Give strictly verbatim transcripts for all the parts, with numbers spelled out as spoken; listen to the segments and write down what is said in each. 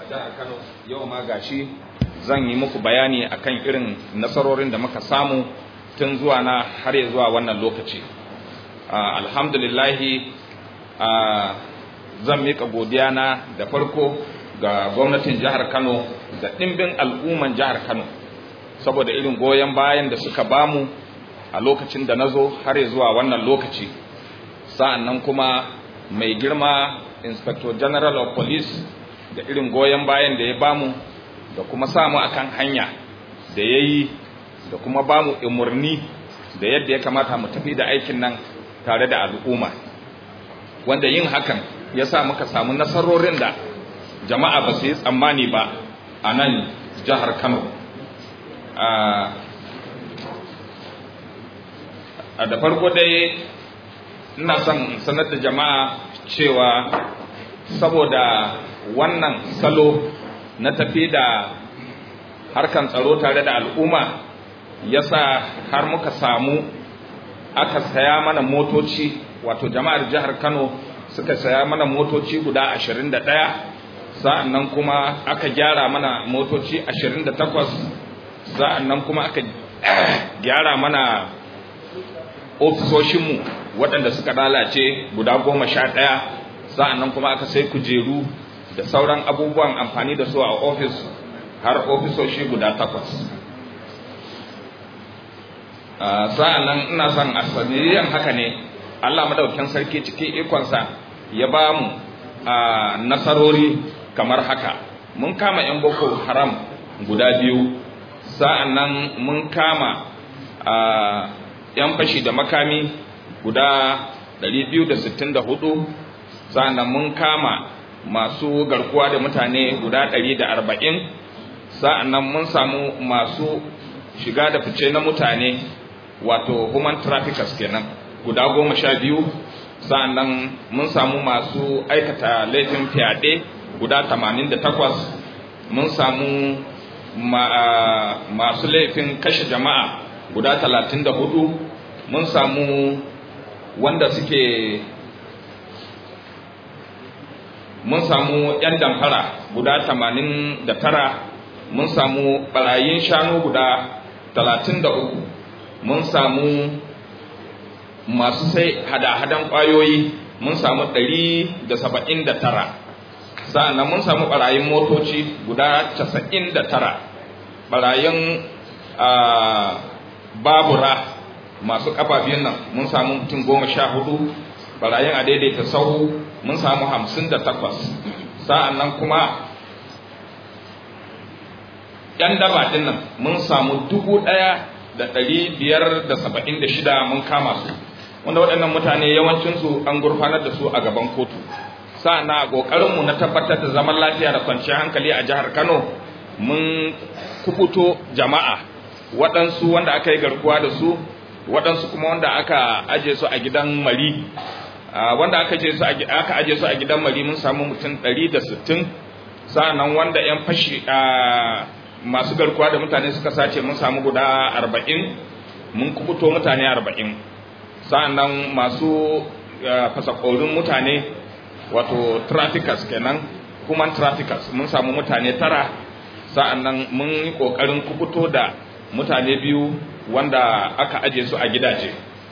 jihar Kano yau ma gashi zan yi muku bayani akan irin nasarorin da muka samu tun zuwa na har ya zuwa wannan lokaci. Alhamdulillahi zan mika godiya na da farko ga gwamnatin jihar Kano da ɗimbin al'umman jihar Kano saboda irin goyon bayan da suka bamu a lokacin da nazo har ya zuwa wannan lokaci. Sa'annan kuma mai girma Inspector General of Police da irin goyon bayan da ya bamu da kuma samu akan hanya da yayi da kuma bamu umurni da yadda ya kamata mu tafi da aikin nan tare da al'umma, wanda yin hakan ya sa muka samu nasarorin da jama'a ba su yi tsammani ba a nan jihar Kano. A da farko dai ina son sanar da jama'a cewa saboda wannan salo na tafi da harkan tsaro tare da al'umma yasa har muka samu aka saya mana motoci, wato jama'ar jihar Kano suka saya mana motoci guda ashirin da ɗaya, sa'annan kuma aka gyara mana motoci ashirin da takwas, sa'annan kuma aka gyara mana ofisoshinmu waɗanda suka lalace guda goma sha ɗaya, sa'annan kuma aka sai kujeru da sauran abubuwan amfani da su a ofis har ofisoshi guda takwas. Sa'annan ina son a sanadiyan haka ne Allah madaukakin sarki cikin ikonsa ya ba mu nasarori kamar haka. Mun kama 'yan Boko Haram guda biyu, sa'annan mun kama 'yan fashi da makami guda ɗari biyu da sittin da hudu, sa'annan mun kama masu garkuwa da mutane guda ɗari da arba'in, sa'annan mun samu masu shiga da fice na mutane wato human traffickers kenan guda goma sha biyu, sa'annan mun samu masu aikata laifin fyaɗe guda tamanin da takwas, mun samu ma, masu laifin kashe jama'a guda talatin da hudu, mun samu wanda suke mun samu ‘yan damfara guda tamanin da tara, mun samu ɓarayin shanu guda talatin da uku, mun samu masu sai hada-hadan ƙwayoyi mun samu ɗari da saba'in da tara, sa'annan mun samu ɓarayin motoci guda casa'in da tara, ɓarayin babura masu ƙafa biyun nan mun samu mutum goma sha hudu, ɓarayin a daidaita sahu mun samu hamsin da takwas, sa'annan kuma ‘yan daba ɗin nan mun samu dubu ɗaya da ɗari biyar da saba'in da shida mun kama su, wanda waɗannan mutane yawancinsu an gurfanar da su a gaban kotu. Sa'annan a ƙoƙarinmu na tabbatar da zaman lafiya da kwanciyar hankali a jihar Kano mun kubuto jama'a, waɗansu wanda aka yi garkuwa da su, waɗansu kuma wanda aka aje su a gidan mari. Wanda aka aje su a aka aje su a gidan mari mun samu mutum ɗari da sittin, sa'annan wanda ‘yan fashi masu garkuwa da mutane suka sace mun samu guda arba'in, mun kubuto mutane arba'in, sa'annan masu fasakorin mutane wato traffickers kenan, human traffickers mun samu mutane tara, sa'annan mun yi kokarin kubuto da mutane biyu wanda aka aje su a gidaje.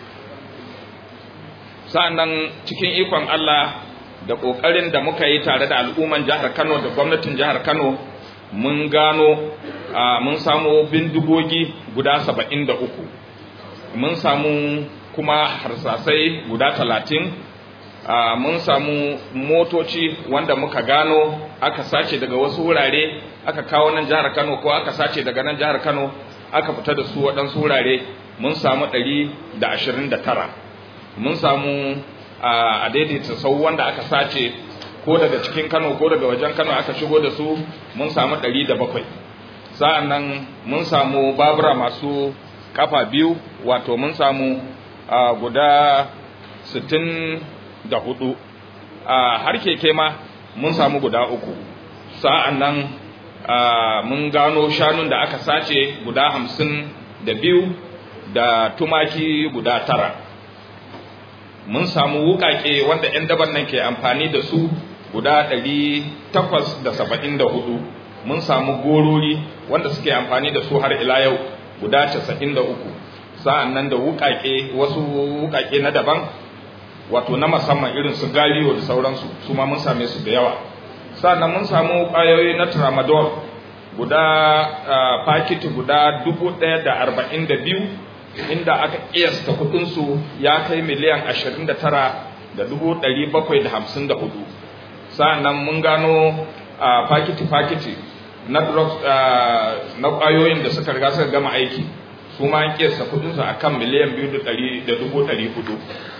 Sa'annan cikin ikon Allah da kokarin da muka yi tare da al'umman jihar Kano da gwamnatin jihar Kano, mun gano mun samu bindigogi guda saba'in da uku, mun samu kuma harsasai guda talatin, mun samu motoci wanda muka gano aka sace daga wasu wurare aka kawo nan jihar Kano, ko aka sace daga nan jihar Kano aka fita da su waɗansu wurare mun samu ɗari da ashirin da tara, mun samu a daidaita sau wanda aka sace ko daga cikin Kano ko daga wajen Kano aka shigo da su mun samu ɗari da bakwai, sa'annan mun samu babura masu kafa biyu wato mun samu guda sittin da hudu, har keke ma mun samu guda uku, sa'annan mun gano shanun da aka sace guda hamsin da biyu da tumaki guda tara, mun samu wukake wanda 'yan daban nan ke amfani da su guda ɗari takwas da saba'in da hudu. Mun samu gorori wanda suke amfani da su har ila yau guda casa'in da uku. Sa'an nan da wuƙaƙe, wasu wuƙaƙe na daban wato na musamman irin su galiyo da sauransu, su ma mun same su da yawa. Sa'an nan mun samu ƙwayoyi na tramadol guda fakiti guda dubu ɗaya da arba'in da biyu, inda aka ƙiyasta kuɗinsu ya kai miliyan ashirin da tara da dubu ɗari bakwai da hamsin da hudu. Sa'an nan mun gano fakiti-fakiti na drugs na ƙwayoyin da suka riga suka gama aiki, su ma an ƙiyasta kuɗinsu a kan miliyan biyu da dubu ɗari hudu.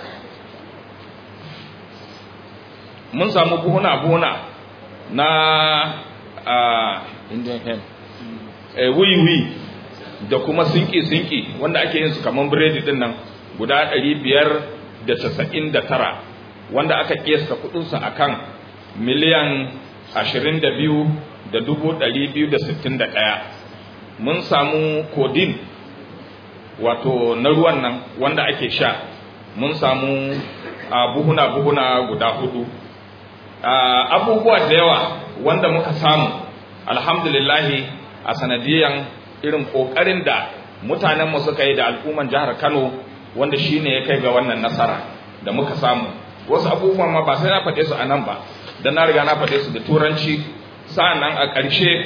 Mun samu buhuna-buhuna na Indian hemp, wiwi da kuma sinki-sinki wanda ake yin su kamar biredi din nan guda ɗari biyar da casa'in da tara, wanda aka kiyasta kudinsa a kan miliyan ashirin da biyu da dubu ɗari biyu da sittin da ɗaya. Mun samu kodin wato na ruwan nan wanda ake sha, mun samu buhuna-buhuna guda hudu. Abubuwa da yawa wanda muka samu alhamdulillahi a sanadiyan irin kokarin da mutanenmu suka yi da al'umman jihar Kano, wanda shine ya kai ga wannan nasara da muka samu. Wasu abubuwan ma ba sai na faɗe su a nan ba, dan na riga na faɗe su da turanci. Sa'annan a ƙarshe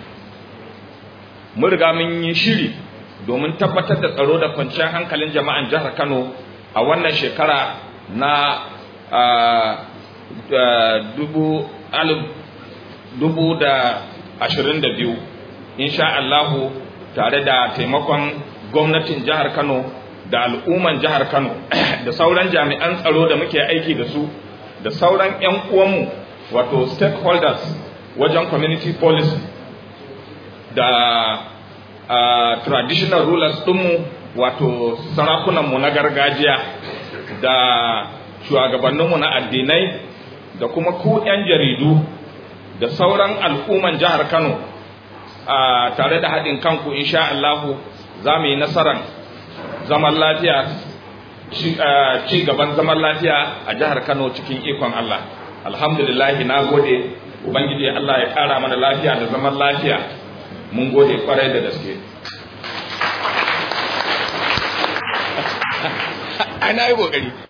mun riga mun yi shiri domin tabbatar da tsaro da kwanciyar hankalin jama'an jihar Kano a wannan shekara na dubu alif dubu da ashirin da biyu, insha Allahu, tare da taimakon gwamnatin jihar Kano da al'umman jihar Kano da sauran jami'an tsaro da muke aiki da su da sauran 'yan uwanmu wato stakeholders wajen community policy da uh, traditional rulers ɗinmu wato sarakunanmu na gargajiya da shugabanninmu na addinai da kuma ku 'yan jaridu da sauran al'umman jihar Kano, a tare da haɗin kanku insha Allahu za mu yi nasarar zaman lafiya, ci gaban zaman lafiya a jihar Kano cikin ikon Allah. Alhamdulillah, na gode Ubangiji, Allah ya ƙara mana lafiya da zaman lafiya. Mun gode kwarai da gaske. Ana yi ƙoƙari.